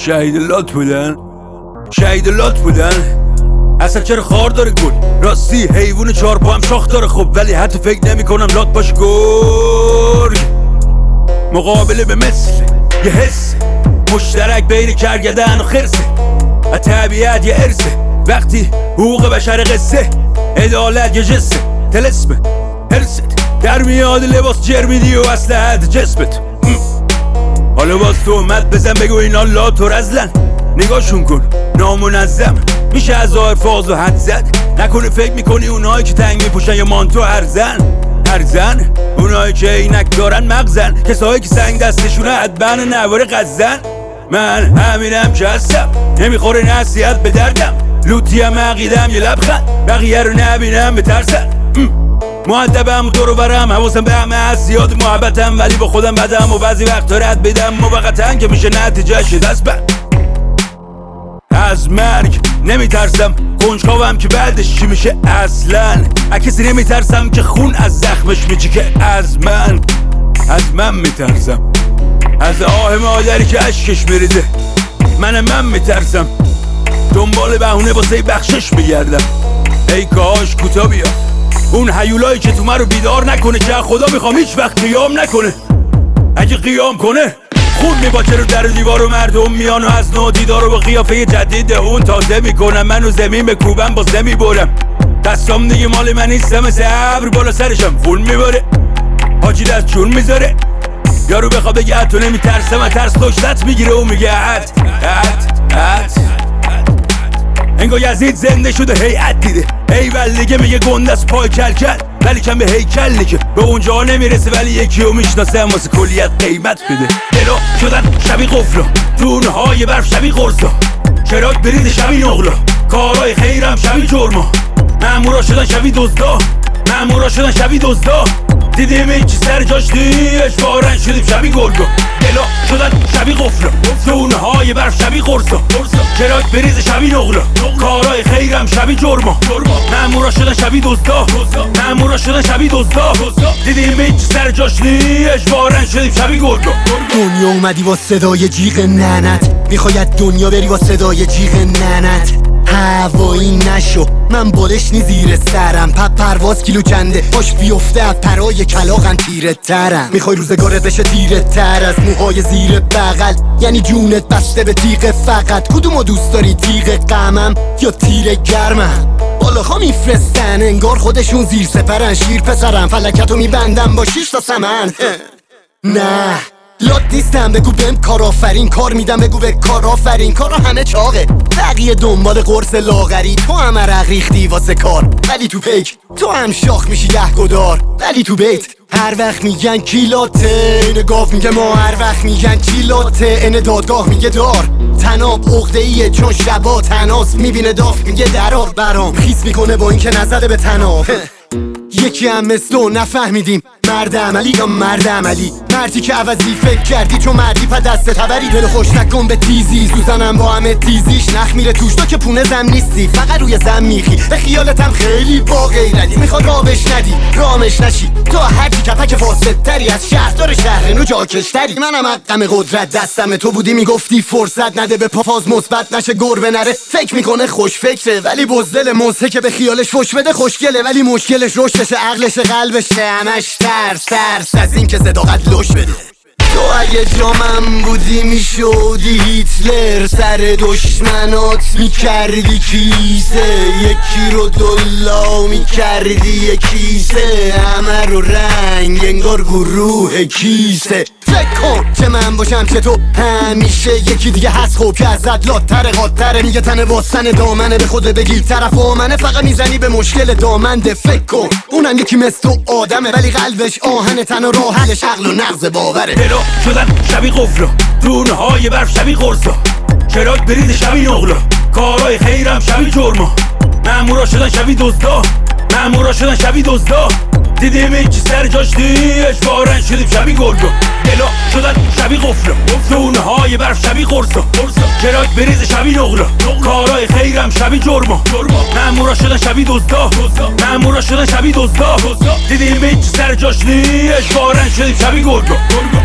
شهید لات بودن اصلا چرا خار داره گل راستی حیوان چهار پا هم شاخ داره خب ولی حتی فکر نمی کنم لات باشه گرگ مقابله به مثل یه حس مشترک بین کرگدن و خرسه از طبیعت یه ارثه وقتی حقوق بشر قصه عدالت یه جسه تلسمه هرست در میاد لباس جرمیدی و اسلحت جسمت حالا باز تهمت بزن بگو اینا لات و رزلن نگاهشون کن نامنظم میشه از ظاهر فاز و حد زد نکنه فکر میکنی اونایی که تنگ میپوشن یا مانتو هرزن اونایی که عینک دارن مغزن کسایی که سنگ دستشونه ادبن نوار غزن من همینم که هستم نمیخوره نصیحت به دردم لوتیم عقیدم یه لبخند بقیه رو نبینم بترسن مؤدبم دور و برم حواسم به همه هست زیاد محبتم ولی با خودم بدم و بعضی وقتا رد بدم موقتا که میشه نتیجهش دست بند از مرگ نمیترسم کنجکاوم که بعدش چی میشه اصلا از کسی نمیترسم که خون از زخمش میچکه از من میترسم از آه مادری که اشکش میریزه من میترسم دنبال بهونه واسه بخشش میگردم ای کاش کوتا بیا اون هیولایی که تو من رو بیدار نکنه که خدا میخوام هیچ وقت قیام نکنه اگه قیام کنه خون میباچه رو در دیوار و مردم میان و از نو دیدار رو با قیافه جدید اون تازه میکنم منو زمین بکوبم باز نمیبرم دستام دیگه مال من نیستم مثل ابر بالا سرشم خون میباره حاجی دست چون میذاره یارو بخوا بگه تو نمیترسم از ترس دشتت میگیره و میگه انگار یزید زنده شده هیئت دیده ایول دیگه میگه گنده از پای کلکل ولی کم به هیکل دیگه به اونجا نمیرسه ولی یکی رو میشناسه واسه کلیت قیمت بده دلا شدن شبیه قفلا دونهای برف شبیه قرصا چراک برید شبیه نقلا کارهای خیرم شبیه جرما مامورا شدن شبیه دزدا دیدیم این چی سر جاش دیش بارن شدیم شبیه گرگا دلا شدن شبیه قفلا دونهای برف شبیه قرصا چراک بریز شبیه نقلا کارهای خیرم شبیه جرما مامورا شدن شبیه دزدا دیدیم این چی سر جاش دیش بارن شدیم شبیه گرگا دنیا اومدی با صدای جیغ ننت میخواید دنیا بری با صدای جیغ ننت هوایی نشو من بالش نی زیر سرم پرواز کیلو کنده باش بیفته از پرای کلاغم تیره ترم میخوای روزگارت بشه تیره تر از موهای زیر بغل یعنی جونت بسته به تیغ فقط کدومو دوست داری تیغ غمم یا تیر گرمم بالاها میفرستن انگار خودشون زیر سپرن شیر پسرم فلکتو میبندم با 6 تا سمن نه لات نیستم بگو بهم کار آفرین کار میدم بگو به کار آفرین کارا همه چاقه بقیه دنبال قرص لاغری تو هم عرق ریختی واسه کار ولی تو پیک تو هم شاخ میشی گدار ولی تو بیت هر وقت میگن کیلاته این گاف میگه ما هر وقت میگن کیلاته این دادگاه میگه دار تناب عقده ایه چون شبا تناس میبینه داف میگه درار برام خیس میکنه با این که نزده به تناب یکی هم مثل تو نفهمیدیم مرد عملی یا مرد عملی مردی که عوضی فکر کردی چون مردی پا دست تبری دل خوش نکن به تیزی سوزنم با همه تیزیش نخ میره توش تو که پونه زم نیستی فقط روی زم میخی به خیالتم خیلی با غیرتی میخواد رابش ندی رامش نشی تو هرچی کپک فاسد تری از شهردار شهرنو جاکشتری منم حقم قدرت دستم تو بودی میگفتی فرصت نده به پافاز مثبت نشه گربه نره فکر میکنه خوش فکره ولی بزدل موزه که به خیالش فش بده خوشگله ولی مشکلش رشدشه عقلش قلبشه همش ترس از این که صداقت لش بده تو اگه جامم بودی میشودی هیتلر سر دشمنات میکردی کیسه یکی رو دلا میکردی یکیسه همه رو رنگ انگار گروه کیسه فکر کن که من باشم که تو همیشه یکی دیگه هست خوب که ازت لاتره قاتره میگه تن واسن دامنه به خود بگیر طرف منه فقط میزنی به مشکل دامنده فکر کن اونم یکی مثل تو آدمه ولی قلبش آهن تن و راه حلش عقل و نغز باوره دلا شدن شبیه قفلا دونهای برف شبیه قرصا چراک برید شبیه نقلا کارهای خیرم شبیه جرما مامورا شدن شبیه دزدا دیدیم این چی سر جاش دیش بارن شدیم شبیه گرگا دلا شدن شبیه قفلا دونهای برف شبیه قرصا چراک بریز شبیه نقلا کارهای خیرم شبیه جرما مامورا شدن شبیه دزدا دیدیم این چی سر جاش دیش بارن شدیم شبیه گرگا